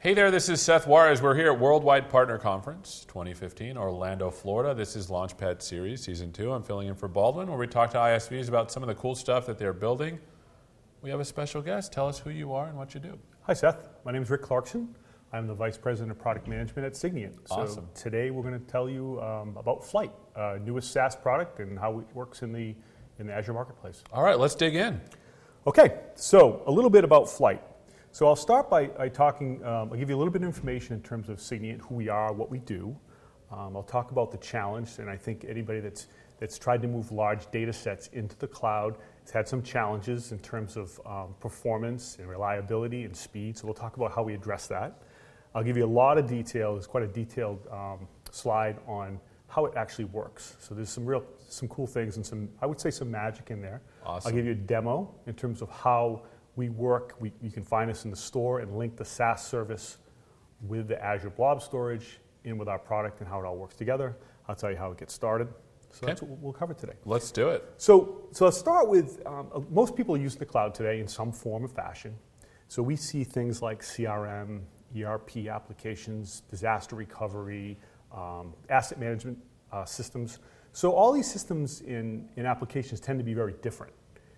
Hey there, this is Seth Juarez. We're here at Worldwide Partner Conference 2015, Orlando, Florida. This is Launchpad Series, Season 2. I'm filling in for Baldwin, where we talk to ISVs about some of the cool stuff that they're building. We have a special guest. Tell us who you are and what you do. Hi, Seth. My name is Rick Clarkson. I'm the Vice President of Product Management at Signiant. Awesome. So today we're going to tell you about Flyte, newest SaaS product and how it works in the Azure Marketplace. All right, let's dig in. Okay, so a little bit about Flyte. So I'll start by talking, I'll give you a little bit of information in terms of Signiant, who we are, what we do. I'll talk about the challenge, and I think anybody that's tried to move large data sets into the cloud has had some challenges in terms of performance and reliability and speed, so we'll talk about how we address that. I'll give you a lot of detail. There's quite a detailed slide on how it actually works. So there's some cool things and I would say some magic in there. Awesome. I'll give you a demo in terms of how we work. You can find us in the store and link the SaaS service with the Azure Blob Storage in with our product and how it all works together. I'll tell you how it gets started. So That's what we'll cover today. Let's do it. So let's start with, most people use the cloud today in some form or fashion. So we see things like CRM, ERP applications, disaster recovery, asset management systems. So all these systems in applications tend to be very different.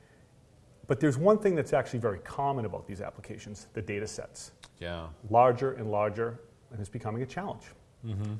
But there's one thing that's actually very common about these applications, the data sets. Yeah. Larger and larger, and it's becoming a challenge. Mm-hmm.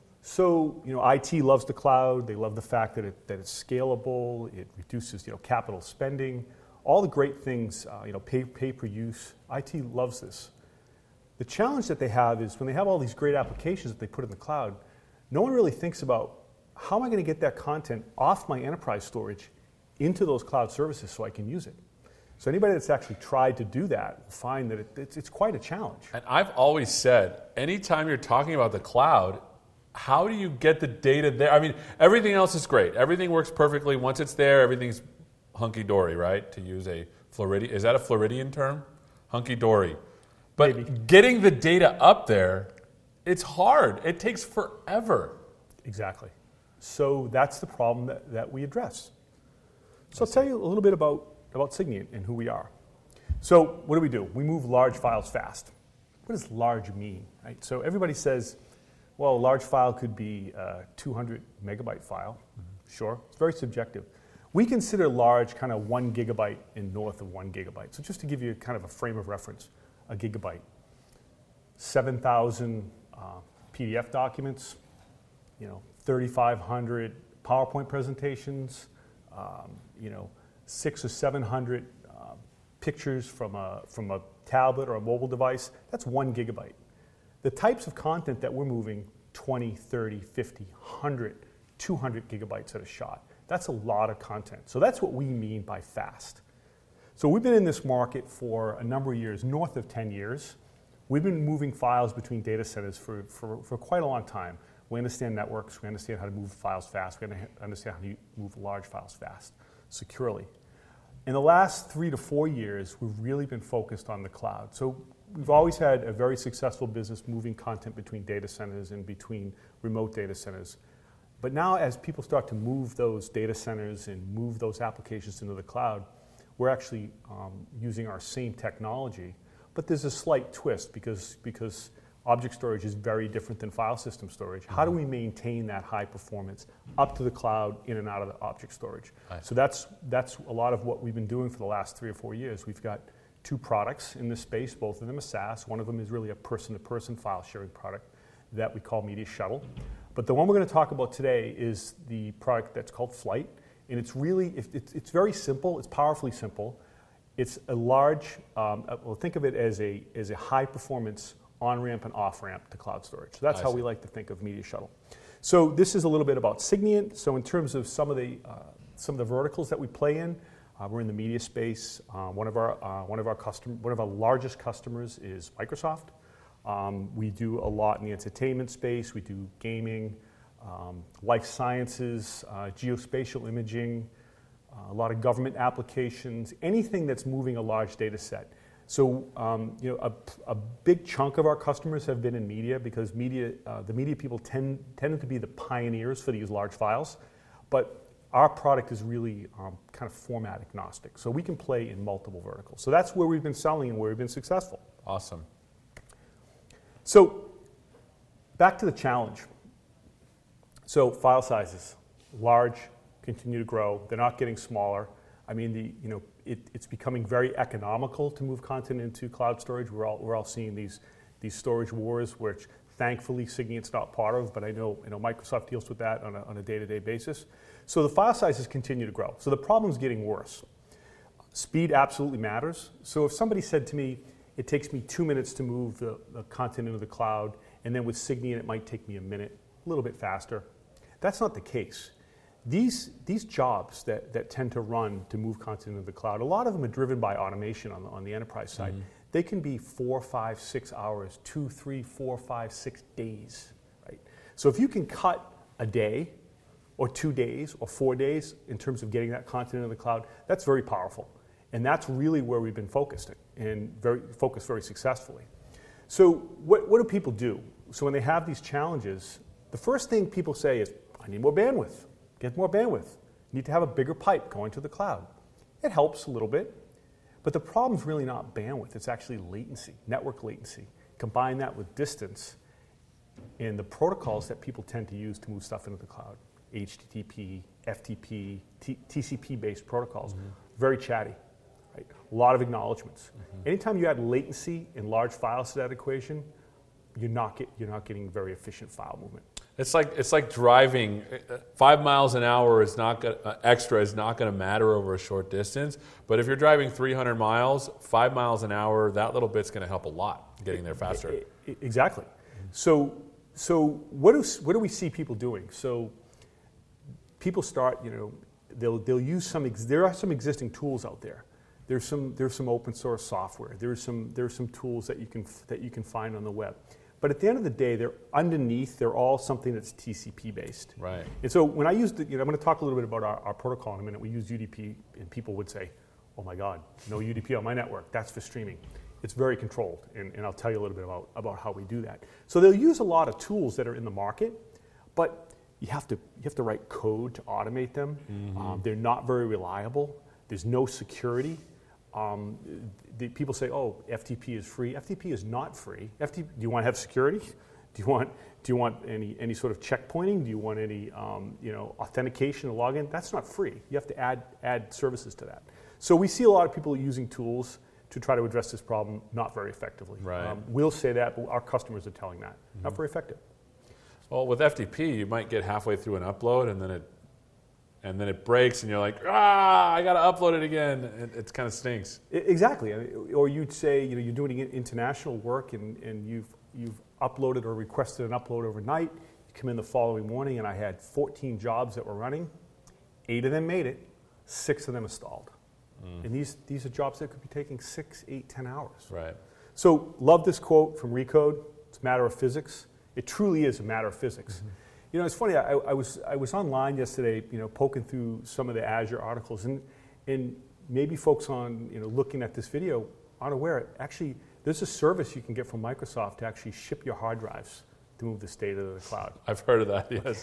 So, IT loves the cloud. They love the fact that it's scalable. It reduces, capital spending. All the great things, pay per use. IT loves this. The challenge that they have is when they have all these great applications that they put in the cloud, no one really thinks about how am I going to get that content off my enterprise storage into those cloud services so I can use it. So anybody that's actually tried to do that will find that it's quite a challenge. And I've always said, anytime you're talking about the cloud, how do you get the data there? I mean, everything else is great. Everything works perfectly. Once it's there, everything's hunky-dory, right? To use a Floridian, is that a Floridian term? Hunky-dory. But Maybe. Getting the data up there, it's hard. It takes forever. Exactly. So that's the problem that we address. So I'll tell you a little bit about Signiant and who we are. So what do? We move large files fast. What does large mean? Right? So everybody says, well, a large file could be a 200 megabyte file. Mm-hmm. Sure, it's very subjective. We consider large kind of 1 gigabyte and north of 1 gigabyte. So just to give you kind of a frame of reference, a gigabyte, 7,000 PDF documents, 3,500 PowerPoint presentations, 600 or 700 pictures from a tablet or a mobile device. That's 1 gigabyte. The types of content that we're moving, 20, 30, 50, 100, 200 gigabytes at a shot. That's a lot of content. So that's what we mean by fast. So we've been in this market for a number of years, north of 10 years. We've been moving files between data centers for quite a long time. We understand networks. We understand how to move files fast. We understand how to move large files fast, securely. In the last 3 to 4 years, we've really been focused on the cloud. So we've always had a very successful business moving content between data centers and between remote data centers. But now as people start to move those data centers and move those applications into the cloud, we're actually using our same technology. But there's a slight twist because object storage is very different than file system storage. How do we maintain that high performance up to the cloud, in and out of the object storage? So that's a lot of what we've been doing for the last 3 or 4 years. We've got 2 products in this space, both of them are SaaS. One of them is really a person-to-person file sharing product that we call Media Shuttle. But the one we're going to talk about today is the product that's called Flyte. And it's really, it's very simple, it's powerfully simple. It's a large, think of it as a high performance on-ramp and off-ramp to cloud storage. So that's how we like to think of Media Shuttle. So this is a little bit about Signiant. So in terms of some of the verticals that we play in, we're in the media space. One of our largest customers is Microsoft. We do a lot in the entertainment space. We do gaming, life sciences, geospatial imaging, a lot of government applications, anything that's moving a large data set. So, a big chunk of our customers have been in media because the media people tended to be the pioneers for these large files, but our product is really kind of format agnostic. So we can play in multiple verticals. So that's where we've been selling and where we've been successful. Awesome. So back to the challenge. So file sizes, large, continue to grow. They're not getting smaller. I mean, it's becoming very economical to move content into cloud storage. We're all seeing these storage wars, which thankfully Signet's not part of, but I know Microsoft deals with that on a day-to-day basis. So the file sizes continue to grow. So the problem's getting worse. Speed absolutely matters. So if somebody said to me, it takes me 2 minutes to move the content into the cloud, and then with Signet it might take me a minute, a little bit faster. That's not the case. These jobs that tend to run to move content into the cloud, a lot of them are driven by automation on the enterprise side. Mm-hmm. They can be 4, 5, 6 hours, 2, 3, 4, 5, 6 days, right? So if you can cut a day or 2 days or 4 days in terms of getting that content into the cloud, that's very powerful. And that's really where we've been focused and focused very successfully. So what do people do? So when they have these challenges, the first thing people say is, I need more bandwidth. Get more bandwidth. You need to have a bigger pipe going to the cloud. It helps a little bit, but the problem's really not bandwidth. It's actually latency, network latency. Combine that with distance and the protocols that people tend to use to move stuff into the cloud. HTTP, FTP, TCP-based protocols. Mm-hmm. Very chatty. Right? A lot of acknowledgments. Mm-hmm. Anytime you add latency and large files to that equation, you're not getting very efficient file movement. It's like driving 5 miles an hour is not extra is not going to matter over a short distance. But if you're driving 300 miles, 5 miles an hour, that little bit's going to help a lot getting there faster. Exactly. So what do we see people doing? So people start, they'll use there are some existing tools out there. There's some open source software. There's some tools that you can find on the web. But at the end of the day, they're all something that's TCP based. Right. And so when I use I'm going to talk a little bit about our protocol in a minute. We use UDP, and people would say, "Oh my God, no UDP on my network. That's for streaming." It's very controlled, and I'll tell you a little bit about how we do that. So they'll use a lot of tools that are in the market, but you have to write code to automate them. Mm-hmm. They're not very reliable. There's no security. People say, "Oh, FTP is free." FTP is not free. Do you want to have security? Do you want any sort of checkpointing? Do you want any authentication or login? That's not free. You have to add services to that. So we see a lot of people using tools to try to address this problem, not very effectively. Right. We'll say that, but our customers are telling that. Mm-hmm. Not very effective. Well, with FTP, you might get halfway through an upload and then it breaks, and you're like, I got to upload it again. It kind of stinks. Exactly. Or you'd say, you're doing international work, and you've uploaded or requested an upload overnight. You come in the following morning, and I had 14 jobs that were running. 8 of them made it. 6 of them are stalled. Mm. And these are jobs that could be taking 6, 8, 10 hours. Right. So love this quote from Recode. It's a matter of physics. It truly is a matter of physics. Mm-hmm. It's funny. I was online yesterday, poking through some of the Azure articles, and maybe folks on looking at this video aren't aware. Actually, there's a service you can get from Microsoft to actually ship your hard drives to move this data to the cloud. I've heard of that. Yes.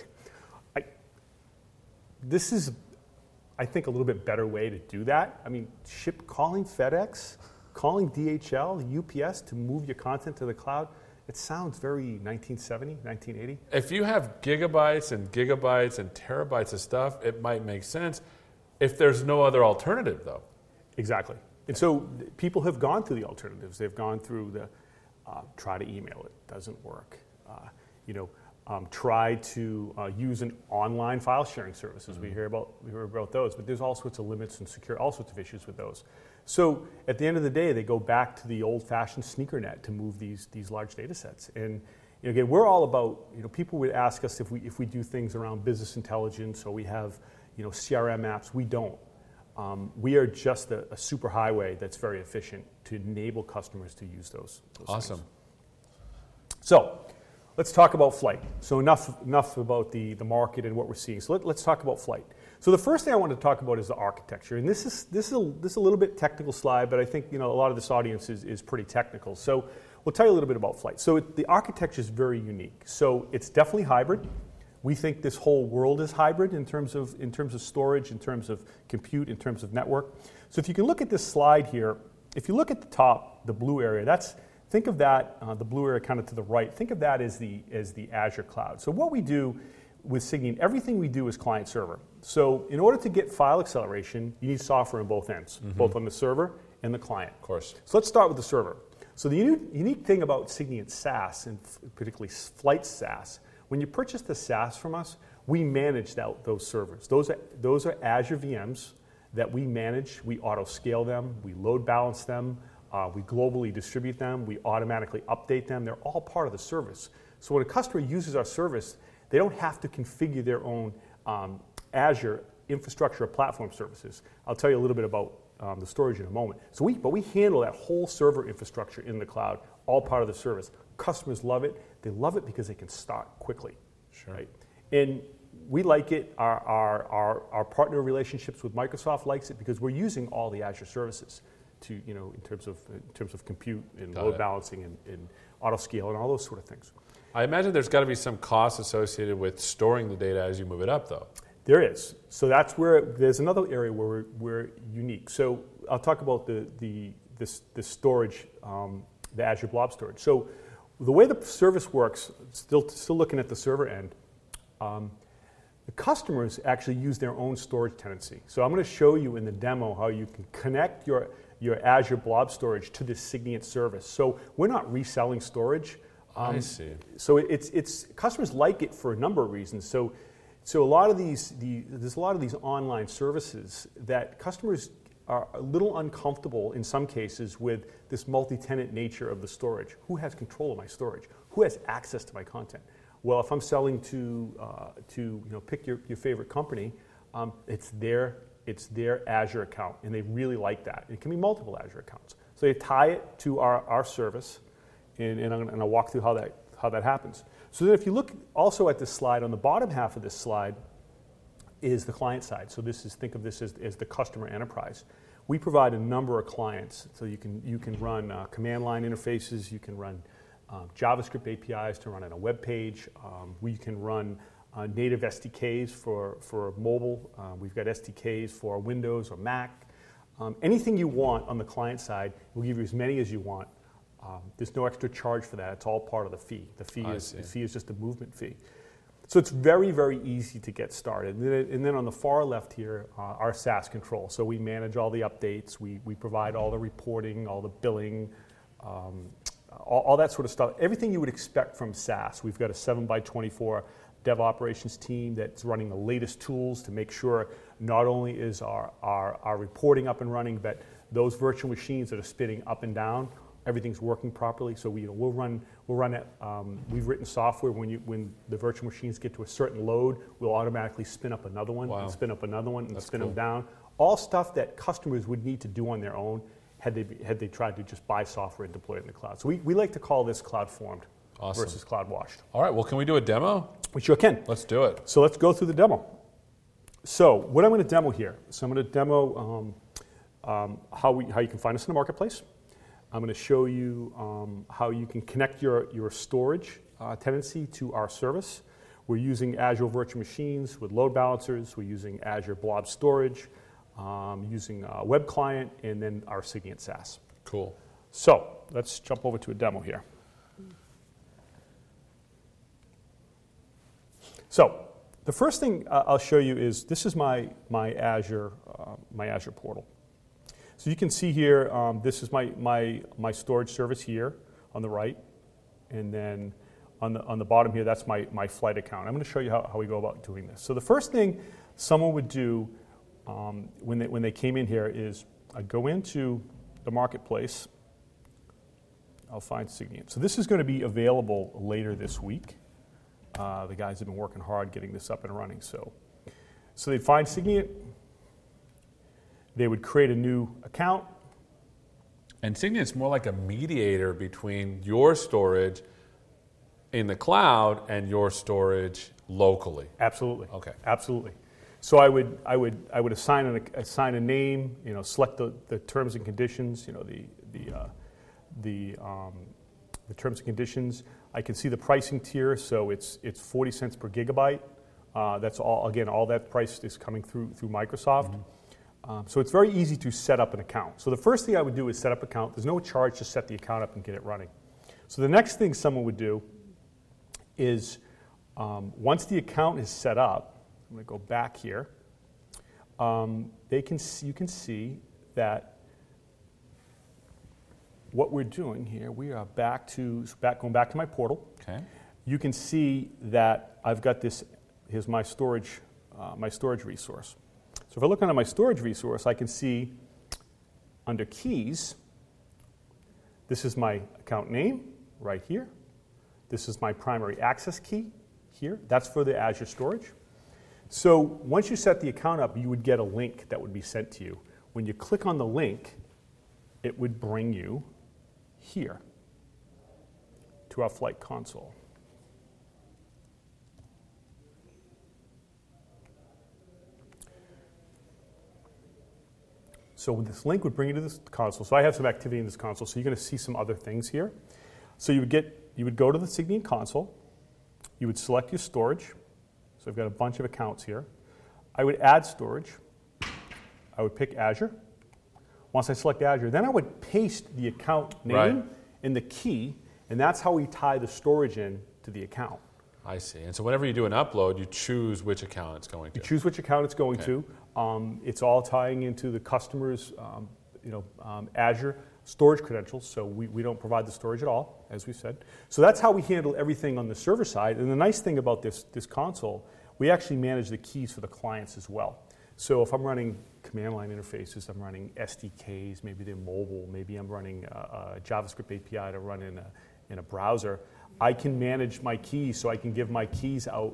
This is, I think, a little bit better way to do that. I mean, calling FedEx, calling DHL, UPS to move your content to the cloud. It sounds very 1970, 1980. If you have gigabytes and gigabytes and terabytes of stuff, it might make sense. If there's no other alternative, though. Exactly. And so people have gone through the alternatives. They've gone through the try to email it, doesn't work. Try to use an online file sharing services. Mm-hmm. We hear about those, but there's all sorts of limits and all sorts of issues with those. So at the end of the day, they go back to the old-fashioned sneaker net to move these large data sets. And again, we're all about, people would ask us if we do things around business intelligence or we have CRM apps. We don't. We are just a super highway that's very efficient to enable customers to use those awesome. Things. So let's talk about Flyte. So enough about the market and what we're seeing. So let's talk about Flyte. So the first thing I want to talk about is the architecture, and this is a little bit technical slide, but I think a lot of this audience is pretty technical. So we'll tell you a little bit about Flyte. So the architecture is very unique. So it's definitely hybrid. We think this whole world is hybrid in terms of storage, in terms of compute, in terms of network. So if you can look at this slide here, if you look at the top, the blue area, Think of that, the blue area kind of to the right, think of that as the Azure cloud. So what we do with Signiant, everything we do is client server. So in order to get file acceleration, you need software on both ends, both on the server and the client. Of course. So let's start with the server. So the unique thing about Signiant SaaS, and particularly Flight SaaS, when you purchase the SaaS from us, we manage those servers. Those are Azure VMs that we manage. We auto-scale them, we load balance them, we globally distribute them, we automatically update them. They're all part of the service. So when a customer uses our service, they don't have to configure their own Azure infrastructure or platform services. I'll tell you a little bit about the storage in a moment. But we handle that whole server infrastructure in the cloud, all part of the service. Customers love it. They love it because they can start quickly. Sure. Right? And we like it. Our partner relationships with Microsoft likes it because we're using all the Azure services to, in terms of compute and load balancing and auto scale and all those sort of things. I imagine there's got to be some cost associated with storing the data as you move it up, though. There is. So that's where there's another area where we're unique. So I'll talk about the storage, the Azure Blob Storage. So the way the service works, still looking at the server end, the customers actually use their own storage tenancy. So I'm going to show you in the demo how you can connect your Azure Blob Storage to this Signiant service. So we're not reselling storage. I see. So it's customers like it for a number of reasons. So a lot of there's a lot of these online services that customers are a little uncomfortable in some cases with this multi-tenant nature of the storage. Who has control of my storage? Who has access to my content? Well, if I'm selling to pick your favorite company, it's their Azure account, and they really like that. It can be multiple Azure accounts. So they tie it to our service, and I'm going to walk through how that happens. So then if you look also at this slide, on the bottom half of this slide is the client side. So think of this as the customer enterprise. We provide a number of clients. So you can run command line interfaces, you can run JavaScript APIs to run on a web page. We can run native SDKs for mobile. We've got SDKs for Windows or Mac. Anything you want on the client side, we'll give you as many as you want. There's no extra charge for that. It's all part of the fee. The fee is just a movement fee. So it's very, very easy to get started. And then on the far left here, our SaaS control. So we manage all the updates. We provide all the reporting, all the billing, all that sort of stuff. Everything you would expect from SaaS. We've got a 7x24 dev operations team that's running the latest tools to make sure not only is our reporting up and running, but those virtual machines that are spinning up and down, everything's working properly. So we'll run it. We've written software when the virtual machines get to a certain load, we'll automatically spin up another one, and spin up another one, and spin them down. All stuff that customers would need to do on their own had they tried to just buy software and deploy it in the cloud. So we like to call this cloud formed versus cloud washed. All right. Well, can we do a demo? We sure can. Let's do it. So let's go through the demo. So what I'm going to demo here. So I'm going to demo how you can find us in the marketplace. I'm going to show you how you can connect your storage tenancy to our service. We're using Azure Virtual Machines with load balancers. We're using Azure Blob Storage, using a web client, and then our Signiant SaaS. Cool. So let's jump over to a demo here. So the first thing I'll show you is this is my Azure portal. So you can see here, this is my storage service here on the right, and then on the bottom here, that's my flight account. I'm going to show you how we go about doing this. So the first thing someone would do when they came in here is I'd go into the marketplace. I'll find Signiant. So this is going to be available later this week. The guys have been working hard getting this up and running. So they'd find Signiant. They would create a new account. And Signiant's more like a mediator between your storage in the cloud and your storage locally. Absolutely. Okay. Absolutely. So I would assign a name. Select the terms and conditions. The terms and conditions. I can see the pricing tier. So it's 40 cents per gigabyte. That's all. Again, all that price is coming through Microsoft. So it's very easy to set up an account. So the first thing I would do is set up an account. There's no charge to set the account up and get it running. So the next thing someone would do is once the account is set up, I'm going to go back here. You can see that what we're doing here, we are going back to my portal. Okay. You can see that I've got this. Here's my storage resource. So if I look under my storage resource, I can see under keys, this is my account name right here. This is my primary access key here. That's for the Azure storage. So once you set the account up, you would get a link that would be sent to you. When you click on the link, it would bring you here to our flight console. So this link would bring you to this console. So I have some activity in this console, so you're going to see some other things here. So you would go to the Signian console, you would select your storage. So I've got a bunch of accounts here. I would add storage. I would pick Azure. Once I select Azure, then I would paste the account name and the key, and that's how we tie the storage in to the account. I see. And so whenever you do an upload, you choose which account it's going to. You choose which account it's going to. It's all tying into the customer's Azure storage credentials, so we don't provide the storage at all, as we said. So that's how we handle everything on the server side. And the nice thing about this console, we actually manage the keys for the clients as well. So if I'm running command line interfaces, I'm running SDKs, maybe they're mobile, maybe I'm running a JavaScript API to run in a browser, I can manage my keys, so I can give my keys out,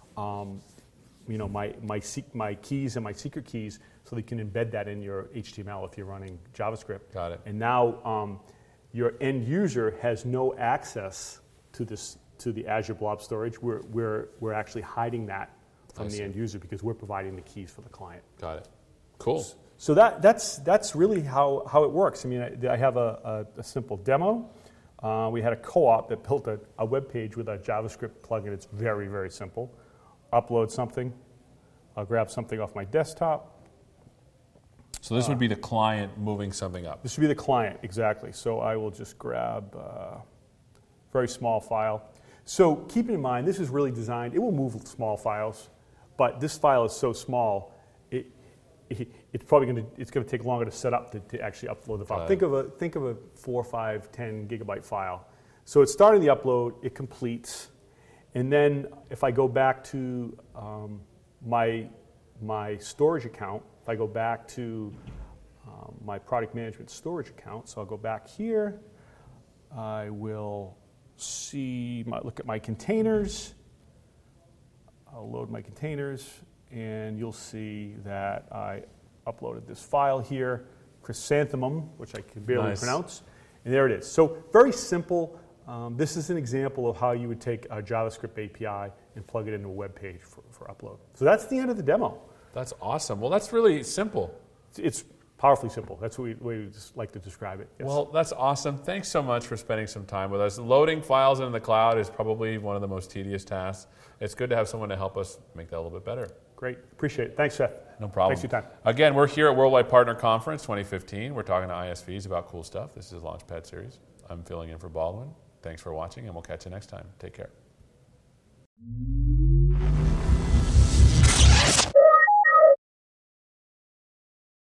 my keys and my secret keys, so they can embed that in your HTML if you're running JavaScript. Got it. And now your end user has no access to the Azure Blob Storage. We're actually hiding that from the end user because we're providing the keys for the client. Got it. Cool. So that's really how it works. I mean, I have a simple demo. We had a co-op that built a web page with a JavaScript plugin. It's very, very simple. Upload something. I'll grab something off my desktop. So this would be the client moving something up. This would be the client, exactly. So I will just grab a very small file. So keep in mind, this is really designed, it will move small files, but this file is so small, it's going to take longer to set up to actually upload the file. Think of a 4, 5, 10 gigabyte file. So it's starting the upload, it completes, and then if I go back to my storage account, if I go back to my product management storage account, so I'll go back here, I will look at my containers, I'll load my containers, and you'll see that I uploaded this file here, chrysanthemum, which I can barely pronounce, and there it is. So very simple. This is an example of how you would take a JavaScript API and plug it into a web page for upload. So that's the end of the demo. That's awesome. Well, that's really simple. It's powerfully simple. That's what we just like to describe it. Yes. Well, that's awesome. Thanks so much for spending some time with us. Loading files into the cloud is probably one of the most tedious tasks. It's good to have someone to help us make that a little bit better. Great. Appreciate it. Thanks, Seth. No problem. Thanks for your time. Again, we're here at Worldwide Partner Conference 2015. We're talking to ISVs about cool stuff. This is Launchpad Series. I'm filling in for Baldwin. Thanks for watching, and we'll catch you next time. Take care.